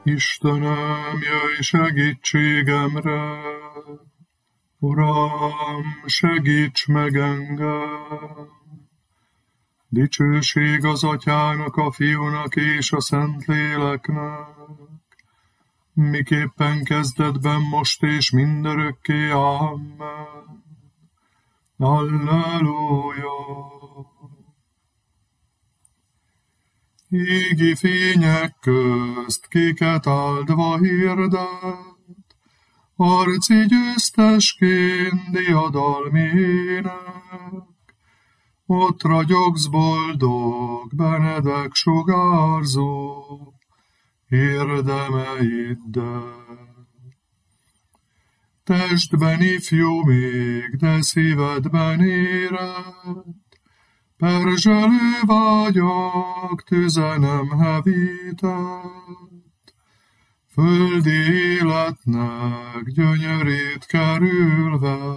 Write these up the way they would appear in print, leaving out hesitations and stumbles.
Istenem, jöjj segítségemre! Uram, segíts meg engem! Dicsőség az Atyának, a Fiúnak és a Szentléleknek, miképpen kezdetben, most és mindörökké. Amen. Halleluja! Égi fények közt kiket áldva hirdet, arci győztesként diadalmi ének. Ott ragyogsz boldog, Benedek sugárzó érdemeiddel. Testben ifjú még, de szívedben éred, perzselő vágyak tüze nem hevített. Földi életnek gyönyörét kerülve,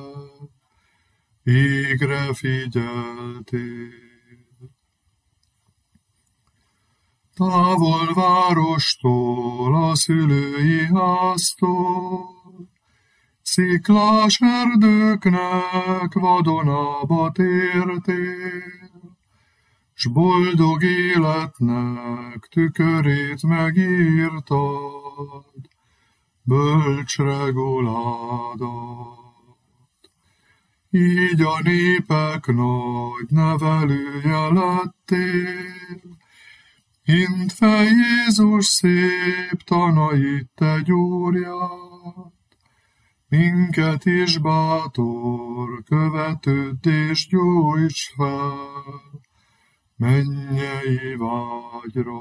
égre figyeltél. Távol várostól, a szülői háztól, sziklás erdőknek vadonába tértél, s boldog életnek tükörét megírtad, bölcs reguládat. Így a népek nagy nevelője lettél, hintve Jézus szép tanait te gyúrját, minket is bátor követőd és gyújts fel mennyei vágyra.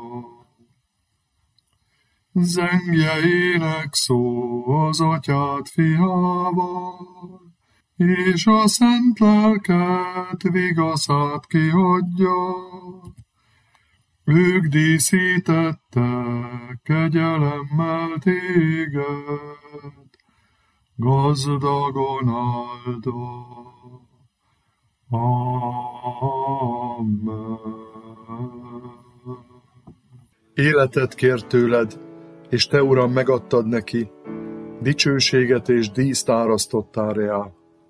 Zengje énekszó az Atyát fiával, és a szent lelket vigaszát kiadja. Ők díszítettek kegyelemmel téged, gazdagon áldva. Amen. Életet kért tőled, és te, Uram, megadtad neki, dicsőséget és díszt árasztottál rá.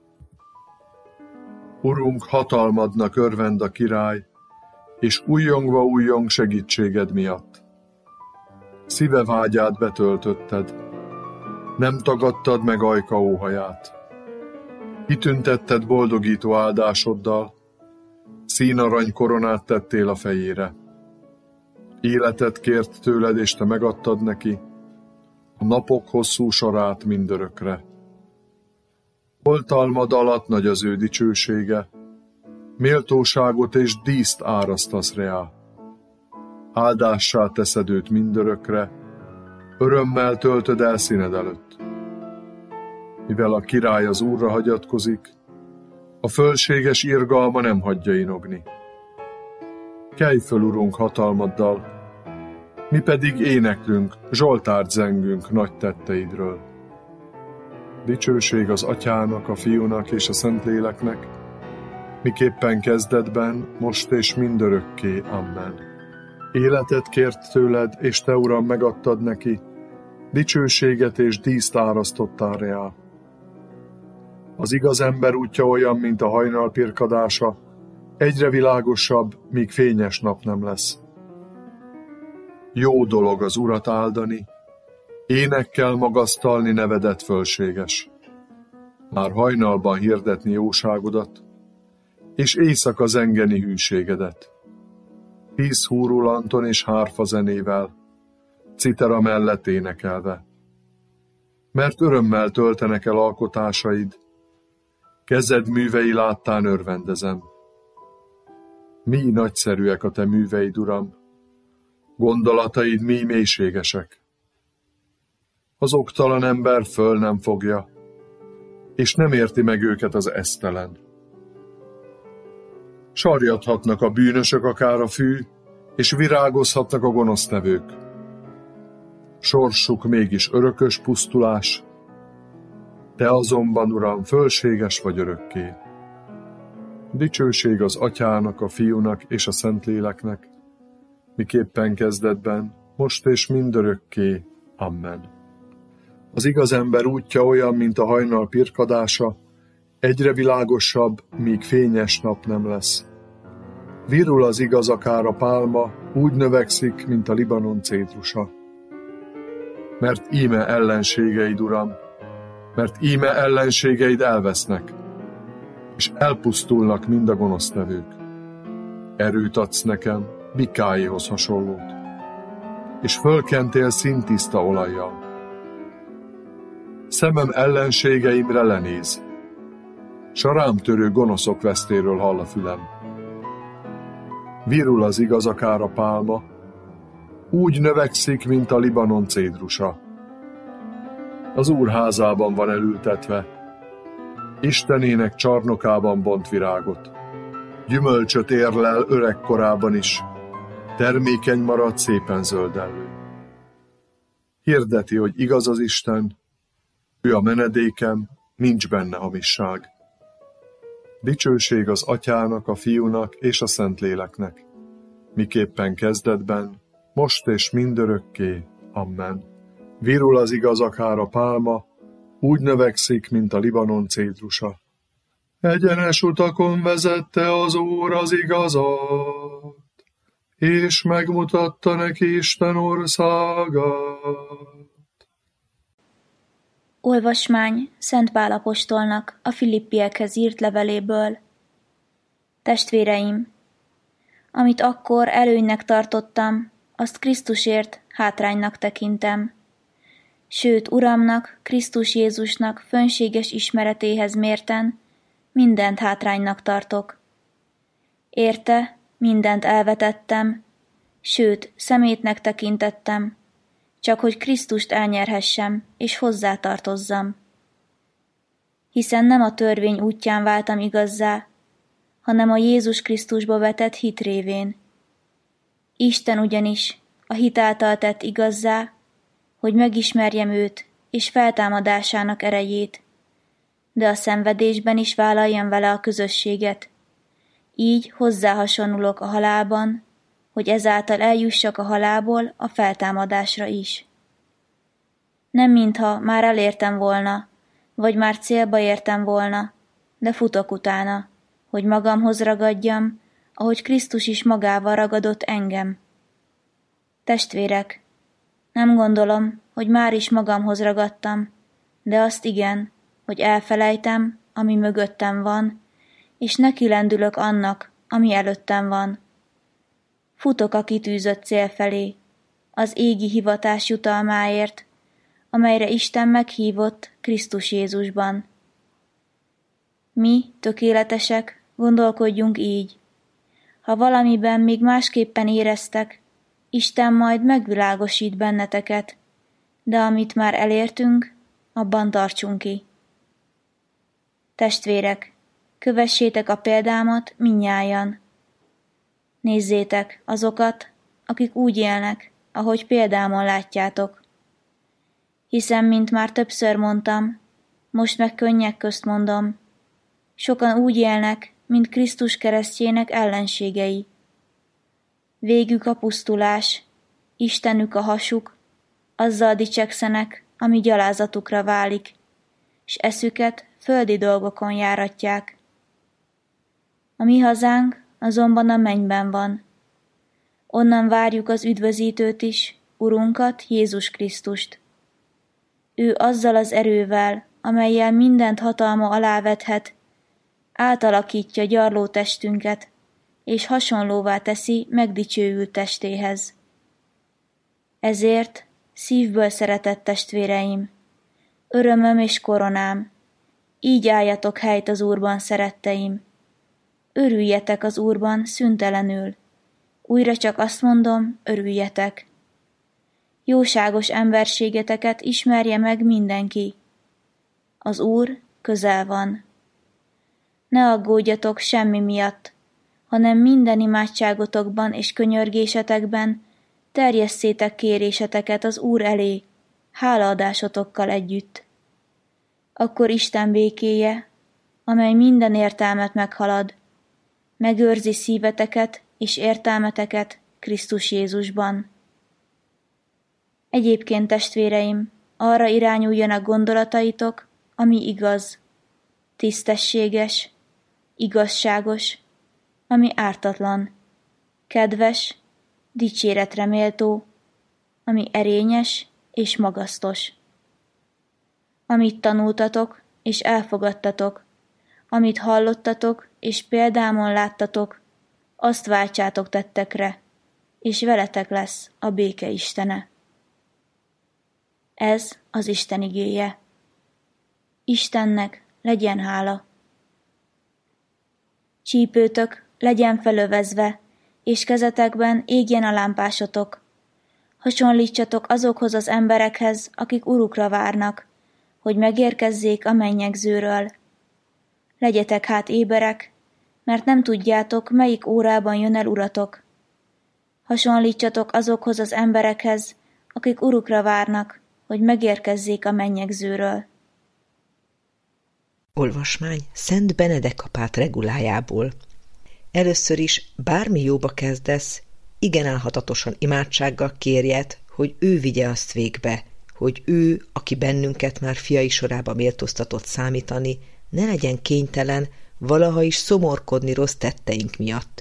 Urunk, hatalmadnak örvend a király, és újjongva újjong segítséged miatt. Szíve vágyát betöltötted, nem tagadtad meg ajka óhaját. Kitüntetted boldogító áldásoddal, színarany koronát tettél a fejére. Életet kért tőled, és te megadtad neki, a napok hosszú sorát mindörökre. Oltalmad alatt nagy az ő dicsősége, méltóságot és díszt árasztasz rá. Áldássá teszed őt mindörökre, örömmel töltöd el színed előtt. Mivel a király az Úrra hagyatkozik, a fölséges irgalma nem hagyja inogni. Kelj föl, Urunk, hatalmaddal, mi pedig éneklünk, zsoltárt zengünk nagy tetteidről. Dicsőség az Atyának, a Fiúnak és a Szentléleknek, miképpen kezdetben, most és mindörökké. Amen. Életet kért tőled, és te, Uram, megadtad neki, dicsőséget és díszt árasztottál rá. Az igaz ember útja olyan, mint a hajnal pirkadása, egyre világosabb, míg fényes nap nem lesz. Jó dolog az Urat áldani, énekkel magasztalni nevedet fölséges. Már hajnalban hirdetni jóságodat, és éjszaka zengeni hűségedet. 10 húrulanton és hárfa zenével, citera mellett énekelve. Mert örömmel töltenek el alkotásaid, kezed művei láttán örvendezem. Mi nagyszerűek a te műveid, Uram, gondolataid mi mélységesek. Az oktalan ember föl nem fogja, és nem érti meg őket az esztelen. Sarjadhatnak a bűnösök akár a fű, és virágozhatnak a gonosztevők. Sorsuk mégis örökös pusztulás, te azonban, Uram, fölséges vagy örökké. Dicsőség az Atyának, a Fiúnak és a Szentléleknek, miképpen kezdetben, most és mindörökké. Amen. Az igaz ember útja olyan, mint a hajnal pirkadása, egyre világosabb, míg fényes nap nem lesz. Virul az igaz akár a pálma, úgy növekszik, mint a Libanon cédrusa. Mert íme ellenségeid, Uram, mert íme ellenségeid elvesznek, és elpusztulnak mind a gonosztevők. Erőt adsz nekem, Mikáéhoz hasonlót, és fölkentél színtiszta olajjal. Szemem ellenségeimre lenéz, s a rám törő gonoszok vesztéről hall a fülem. Virul az igaz akár a pálma, úgy növekszik, mint a Libanon cédrusa. Az Úr házában van elültetve, Istenének csarnokában bont virágot. Gyümölcsöt érlel öregkorában is, termékeny marad szépen zöldellő. Hirdeti, hogy igaz az Isten, ő a menedékem, nincs benne hamisság. Dicsőség az Atyának, a Fiúnak és a Szentléleknek, miképpen kezdetben, most és mindörökké. Amen. Virul az igaz akár a pálma, úgy növekszik, mint a Libanon cédrusa. Egyenes utakon vezette az Úr az igazat, és megmutatta neki Isten országát. Olvasmány Szent Pál apostolnak a Filippiekhez írt leveléből. Testvéreim, amit akkor előnynek tartottam, azt Krisztusért hátránynak tekintem. Sőt, Uramnak, Krisztus Jézusnak fönséges ismeretéhez mérten mindent hátránynak tartok. Érte mindent elvetettem, sőt, szemétnek tekintettem, csak hogy Krisztust elnyerhessem, és hozzátartozzam. Hiszen nem a törvény útján váltam igazzá, hanem a Jézus Krisztusba vetett hit révén. Isten ugyanis a hit által tett igazzá, hogy megismerjem őt és feltámadásának erejét, de a szenvedésben is vállaljam vele a közösséget. Így hozzáhasonulok a halálban, hogy ezáltal eljussak a halálból a feltámadásra is. Nem mintha már elértem volna, vagy már célba értem volna, de futok utána, hogy magamhoz ragadjam, ahogy Krisztus is magával ragadott engem. Testvérek, nem gondolom, hogy már is magamhoz ragadtam, de azt igen, hogy elfelejtem, ami mögöttem van, és nekilendülök annak, ami előttem van. Futok a kitűzött cél felé, az égi hivatás jutalmáért, amelyre Isten meghívott Krisztus Jézusban. Mi, tökéletesek, gondolkodjunk így. Ha valamiben még másképpen éreztek, Isten majd megvilágosít benneteket, de amit már elértünk, abban tartsunk ki. Testvérek, kövessétek a példámat mindnyájan. Nézzétek azokat, akik úgy élnek, ahogy példámon látjátok. Hiszen, mint már többször mondtam, most meg könnyek közt mondom, sokan úgy élnek, mint Krisztus keresztjének ellenségei. Végük a pusztulás, Istenük a hasuk, azzal dicsekszenek, ami gyalázatukra válik, s eszüket földi dolgokon járatják. A mi hazánk azonban a mennyben van. Onnan várjuk az üdvözítőt is, Urunkat, Jézus Krisztust. Ő azzal az erővel, amellyel mindent hatalma alá vethet, átalakítja gyarló testünket, és hasonlóvá teszi megdicsőült testéhez. Ezért, szívből szeretett testvéreim, örömöm és koronám, így álljatok helyt az Úrban, szeretteim. Örüljetek az Úrban szüntelenül. Újra csak azt mondom, örüljetek. Jóságos emberségeteket ismerje meg mindenki. Az Úr közel van. Ne aggódjatok semmi miatt, hanem minden imádságotokban és könyörgésetekben terjesszétek kéréseteket az Úr elé, hálaadásotokkal együtt. Akkor Isten békéje, amely minden értelmet meghalad, megőrzi szíveteket és értelmeteket Krisztus Jézusban. Egyébként, testvéreim, arra irányuljanak gondolataitok, ami igaz, tisztességes, igazságos, ami ártatlan, kedves, dicséretre méltó, ami erényes és magasztos. Amit tanultatok és elfogadtatok, amit hallottatok és példámon láttatok, azt váltsátok tettekre, és veletek lesz a béke Istene. Ez az Isten igéje. Istennek legyen hála. Csípőtök legyen felövezve, és kezetekben égjen a lámpásotok. Hasonlítsatok azokhoz az emberekhez, akik urukra várnak, hogy megérkezzék a mennyegzőről. Legyetek hát éberek, mert nem tudjátok, melyik órában jön el uratok. Hasonlítsatok azokhoz az emberekhez, akik urukra várnak, hogy megérkezzék a mennyegzőről. Olvasmány Szent Benedek apát regulájából. Először is, bármi jóba kezdesz, igen álhatatosan imádsággal kérjed, hogy ő vigye azt végbe, hogy ő, aki bennünket már fiai sorába méltóztatott számítani, ne legyen kénytelen valaha is szomorkodni rossz tetteink miatt.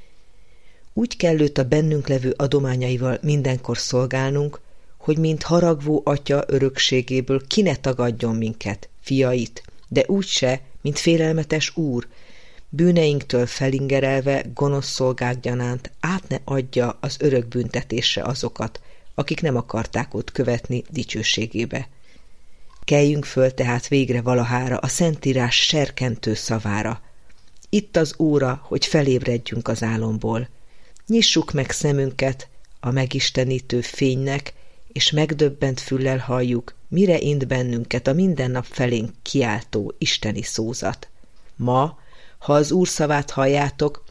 Úgy kell őt a bennünk levő adományaival mindenkor szolgálnunk, hogy mint haragvó atya örökségéből ki ne tagadjon minket, fiait, de úgyse, mint félelmetes úr, bűneinktől felingerelve gonosz szolgák gyanánt át ne adja az örök büntetésre azokat, akik nem akarták ott követni dicsőségébe. Keljünk föl tehát végre valahára a Szentírás serkentő szavára. Itt az óra, hogy felébredjünk az álomból. Nyissuk meg szemünket a megistenítő fénynek, és megdöbbent füllel halljuk, mire int bennünket a mindennap felénk kiáltó isteni szózat. Ma, ha az Úr szavát halljátok,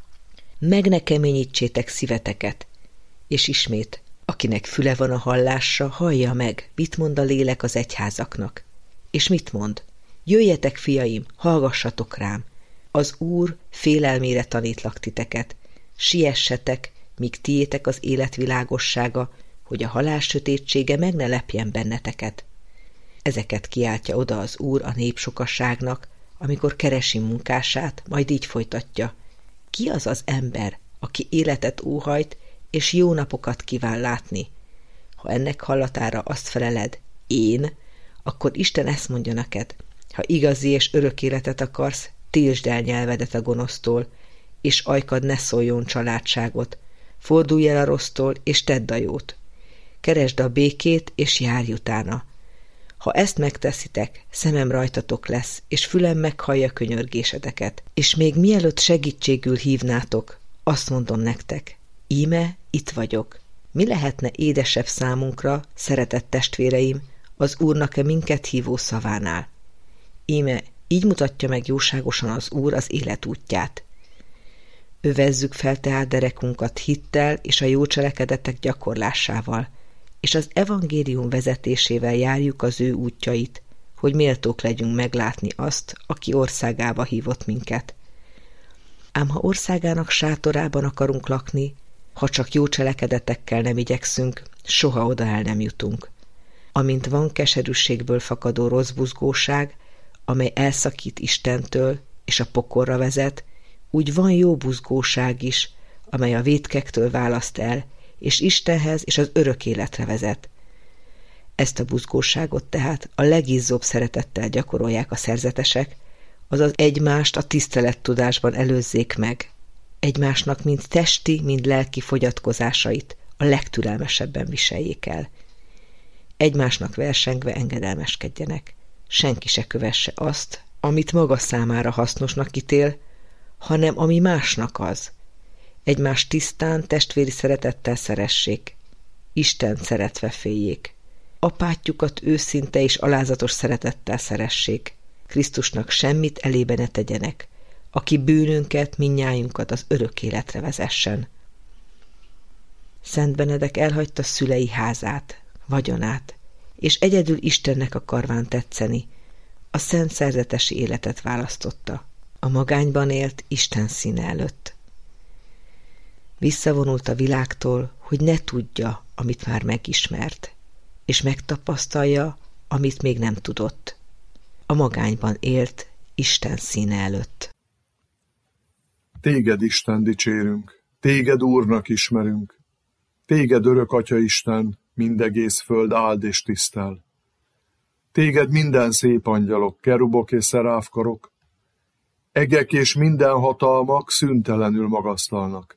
meg ne keményítsétek szíveteket. És ismét, akinek füle van a hallásra, hallja meg, mit mond a lélek az egyházaknak. És mit mond? Jöjjetek, fiaim, hallgassatok rám. Az Úr félelmére tanítlak titeket. Siessetek, míg tiétek az élet világossága, hogy a halál sötétsége meg ne lepjen benneteket. Ezeket kiáltja oda az Úr a népsokasságnak, amikor keresi munkását, majd így folytatja. Ki az az ember, aki életet óhajt, és jó napokat kíván látni? Ha ennek hallatára azt feleled, én, akkor Isten ezt mondja neked, ha igazi és örök életet akarsz, tiltsd el nyelvedet a gonosztól, és ajkad ne szóljon családságot, fordulj el a rossztól, és tedd a jót. Keresd a békét, és járj utána. Ha ezt megteszitek, szemem rajtatok lesz, és fülem meghallja könyörgésedeket, és még mielőtt segítségül hívnátok, azt mondom nektek, íme itt vagyok. Mi lehetne édesebb számunkra, szeretett testvéreim, az Úrnak-e minket hívó szavánál? Íme így mutatja meg jóságosan az Úr az élet útját. Övezzük fel tehát derekunkat hittel és a jó cselekedetek gyakorlásával, és az evangélium vezetésével járjuk az ő útjait, hogy méltók legyünk meglátni azt, aki országába hívott minket. Ám ha országának sátorában akarunk lakni, ha csak jó cselekedetekkel nem igyekszünk, soha oda el nem jutunk. Amint van keserűségből fakadó rossz buzgóság, amely elszakít Istentől és a pokorra vezet, úgy van jó buzgóság is, amely a vétkektől választ el, és Istenhez és az örök életre vezet. Ezt a buzgóságot tehát a legizzóbb szeretettel gyakorolják a szerzetesek, azaz egymást a tisztelettudásban előzzék meg. Egymásnak mind testi, mind lelki fogyatkozásait a legtürelmesebben viseljék el. Egymásnak versengve engedelmeskedjenek. Senki se kövesse azt, amit maga számára hasznosnak ítél, hanem ami másnak az. Egymást tisztán, testvéri szeretettel szeressék. Istent szeretve féljék. Apátjukat őszinte és alázatos szeretettel szeressék. Krisztusnak semmit elébe ne tegyenek, aki bűnünket, mindnyájunkat az örök életre vezessen. Szent Benedek elhagyta szülei házát, vagyonát, és egyedül Istennek akarván tetszeni, a szent szerzetesi életet választotta. A magányban élt Isten színe előtt. Visszavonult a világtól, hogy ne tudja, amit már megismert, és megtapasztalja, amit még nem tudott. A magányban élt Isten színe előtt. Téged, Isten, dicsérünk, téged Úrnak ismerünk, téged örök Atya Isten, mindegész föld áld és tisztel. Téged minden szép angyalok, kerubok és szeráfkarok, egek és minden hatalmak szüntelenül magasztalnak.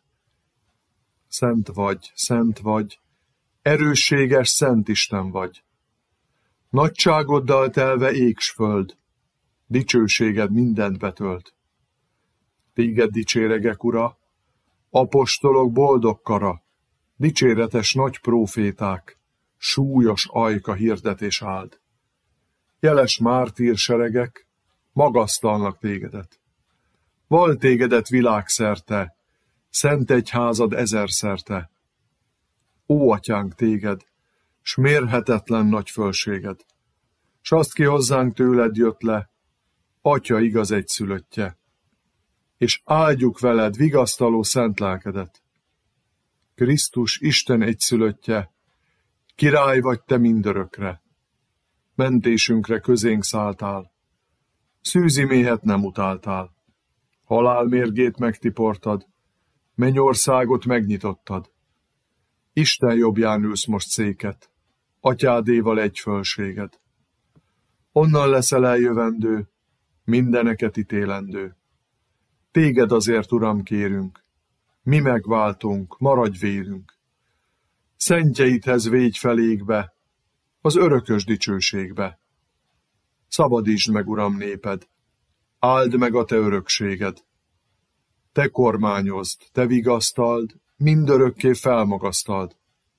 Szent vagy, erősséges Szent Isten vagy. Nagyságoddal telve ég s föld, dicsőséged mindent betölt. Téged dicséregek, Ura, apostolok boldog kara, dicséretes nagy próféták, súlyos ajka hirdetés áld. Jeles mártír seregek magasztalnak tégedet. Val tégedet világszerte, szent egyházad ezerszerte. Ó, Atyánk, téged, s mérhetetlen nagy fölséged, s azt ki hozzánk tőled jött le, Atya igaz egyszülöttje, és áldjuk veled vigasztaló szent lelkedet. Krisztus Isten egyszülöttje, király vagy te mindörökre, mentésünkre közénk szálltál, szűzi méhet nem utáltál, halál mérgét megtiportad, mennyországot megnyitottad. Isten jobbján ülsz most széket, Atyádéval egy fölséged. Onnan leszel eljövendő, mindeneket ítélendő. Téged azért, Uram, kérünk, mi megváltunk, maradj vélünk. Szentjeidhez végy felékbe, az örökös dicsőségbe. Szabadítsd meg, Uram, néped, áld meg a te örökséged. Te kormányozd, te vigasztald, mindörökké felmagasztald.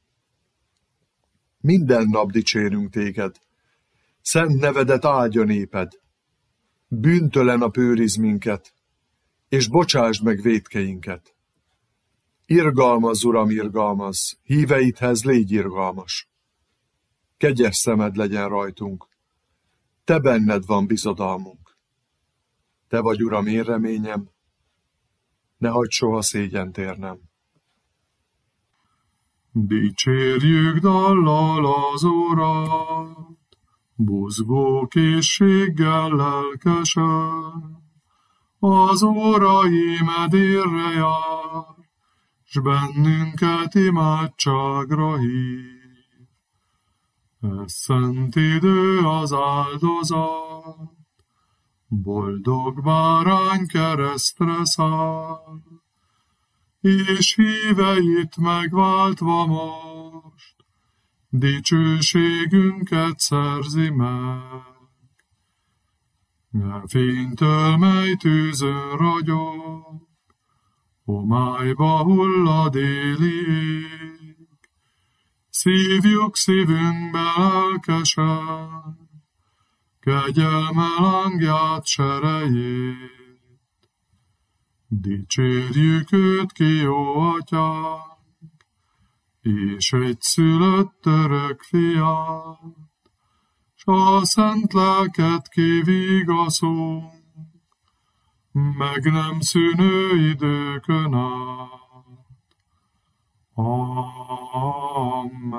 Minden nap dicsérünk téged, szent nevedet áldja néped. Bűntelen a őrizd minket, és bocsásd meg vétkeinket. Irgalmazz, Uram, irgalmazz, híveidhez légy irgalmas. Kegyes szemed legyen rajtunk, te benned van bizodalmunk. Te vagy, Uram, én reményem, ne hagyd soha szégyent érnem. Dicsérjük dallal az Urat, buzgó készséggel lelkesen. Az Órai medérre jár, s bennünket imádságra hív. Ez szent idő az áldozat, boldog bárány keresztre száll, és híveit megváltva most, dicsőségünket szerzi meg. Fénytől, mely tűzön ragyog, homályba hull a déli ég, szívjuk szívünkbe lelkesen, kegyelme lángját serejét. Dicsérjük őt ki, jó Atyánk, és egyszülött örök fiát, s a szent lelket kivigaszunk, meg nem szűnő időkön át. Amen.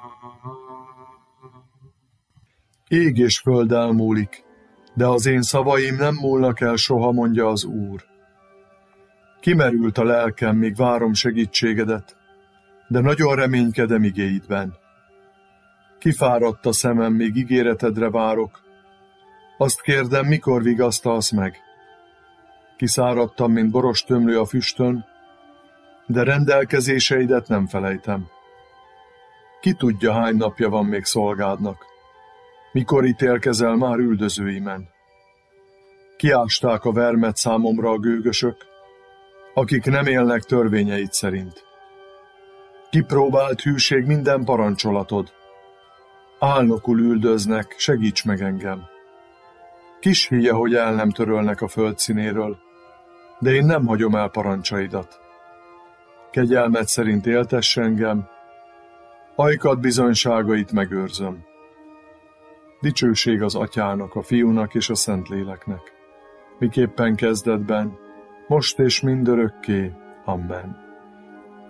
Ég és föld elmúlik, de az én szavaim nem múlnak el soha, mondja az Úr. Kimerült a lelkem, míg várom segítségedet, de nagyon reménykedem igéidben. Kifáradt a szemem, míg ígéretedre várok. Azt kérdem, mikor vigasztalsz meg? Kiszáradtam, mint borostömlő a füstön, de rendelkezéseidet nem felejtem. Ki tudja, hány napja van még szolgádnak? Mikor ítélkezel már üldözőimen? Kiásták a vermet számomra a gőgösök, akik nem élnek törvényeid szerint. Kipróbált hűség minden parancsolatod. Álnokul üldöznek, segíts meg engem. Kis hülye, hogy el nem törölnek a föld színéről, de én nem hagyom el parancsaidat. Kegyelmed szerint éltess engem, ajkad bizonyságait megőrzöm. Dicsőség az Atyának, a Fiúnak és a Szentléleknek, miképpen kezdetben, most és mindörökké. Amen.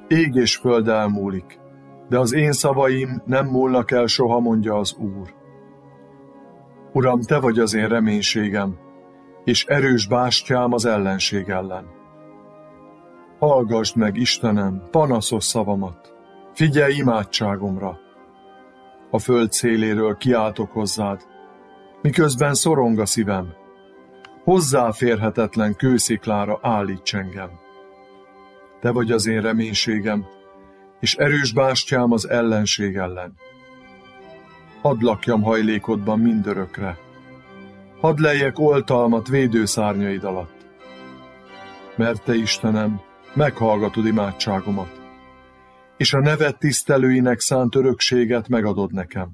Ég és föld elmúlik, de az én szavaim nem múlnak el soha, mondja az Úr. Uram, te vagy az én reménységem, és erős bástyám az ellenség ellen. Hallgasd meg, Istenem, panaszos szavamat, figyelj imádságomra. A föld széléről kiáltok hozzád, miközben szorong a szívem. Hozzáférhetetlen kősziklára állíts engem. Te vagy az én reménységem, és erős bástyám az ellenség ellen. Hadd lakjam hajlékodban mindörökre. Hadd lejjek oltalmat védőszárnyaid alatt. Mert te, Istenem, meghallgatod imádságomat, és a neved tisztelőinek szánt örökséget megadod nekem.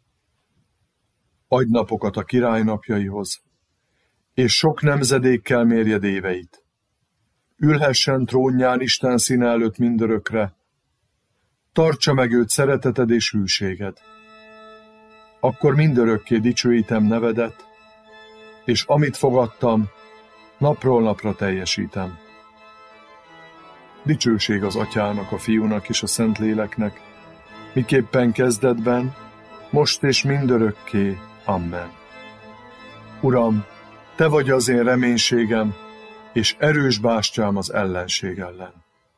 Adj napokat a király napjaihoz, és sok nemzedékkel mérjed éveit. Ülhessen trónján Isten színe előtt mindörökre, tartsa meg őt szereteted és hűséged. Akkor mindörökké dicsőítem nevedet, és amit fogadtam, napról napra teljesítem. Dicsőség az Atyának, a Fiúnak és a Szentléleknek, miképpen kezdetben, most és mindörökké. Amen. Uram, te vagy az én reménységem, és erős bástyám az ellenség ellen.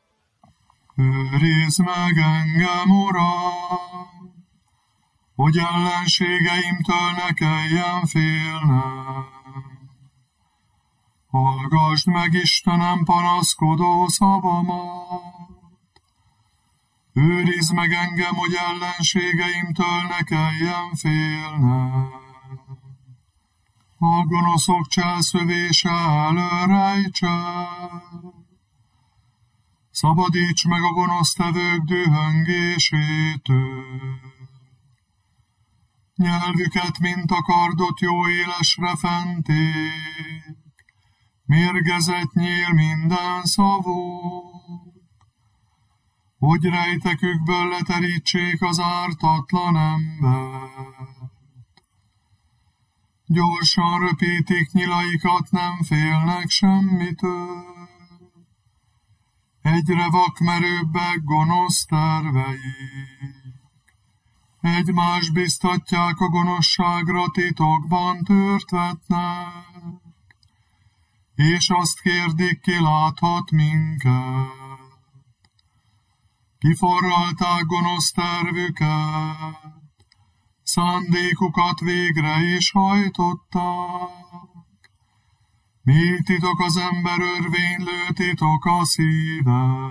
Őrizd meg engem, Uram, hogy ellenségeimtől ne kelljen félnem. Hallgasd meg, Istenem, panaszkodó szavamat. Őrizd meg engem, hogy ellenségeimtől ne kelljen félnem. A gonoszok cselszövése elől rejtsen. Szabadíts meg a gonosztevők dühöngésétől. Nyelvüket, mint a kardot, jó élesre fenték. Mérgezett nyíl minden szavuk, hogy rejtekükből leterítsék az ártatlan embert. Gyorsan röpítik nyilaikat, nem félnek semmitől. Egyre vakmerőbbek gonosz terveik. Egymást biztatják a gonoszságra, titokban tört vetnek, és azt kérdik, ki láthat minket. Kiforralták gonosz tervüket, szándékukat végre is hajtották. Mi titok az ember örvénylő, titok a szíve.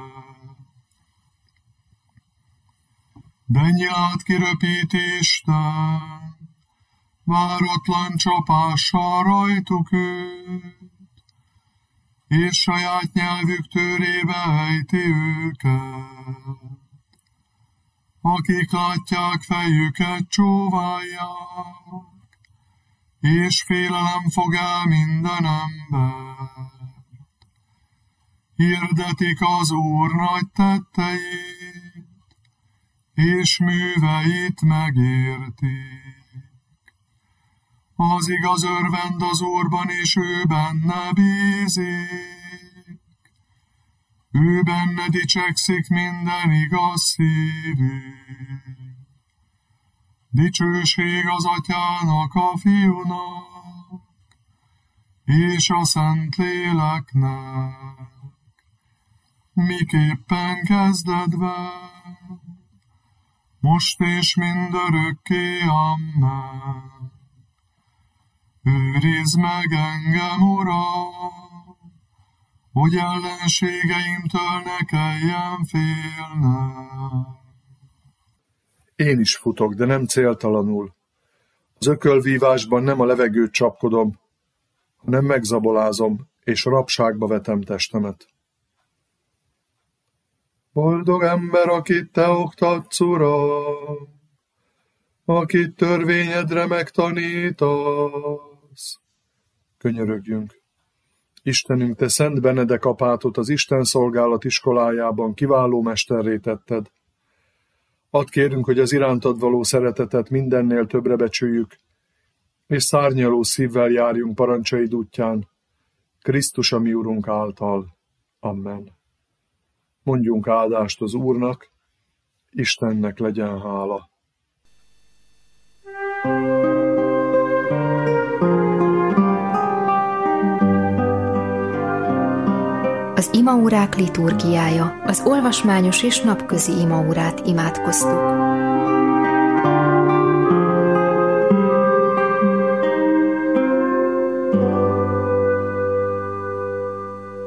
De nyilát kiröpíti Isten, váratlan csapással rajtuk őt, és saját nyelvük tőrébe ejti őket. Akik látják, fejüket csóválják, és félelem fog el minden embert. Hirdetik az Úr nagy tetteit, és műveit megértik. Az igaz örvend az Úrban, és ő benne bízik. Ő benne dicsekszik minden igaz szívű. Dicsőség az Atyának, a Fiúnak, és a Szentléleknek, miképpen kezdetben, most és mindörökké. Amen. Őrizd meg engem, Uram, hogy ellenségeimtől ne kelljen félnem. Én is futok, de nem céltalanul. Az ökölvívásban nem a levegőt csapkodom, hanem megzabolázom, és rabságba vetem testemet. Boldog ember, akit te oktatsz, Uram, akit törvényedre megtanítasz. Könyörögjünk. Istenünk, te Szent Benedek apátot az Isten szolgálat iskolájában kiváló mesterré tetted. Add kérünk, hogy az irántad való szeretetet mindennél többre becsüljük, és szárnyaló szívvel járjunk parancsaid útján, Krisztus a mi Urunk által. Amen. Mondjunk áldást az Úrnak, Istennek legyen hála. Az imaórák liturgiája, az olvasmányos és napközi imaórát imádkoztuk.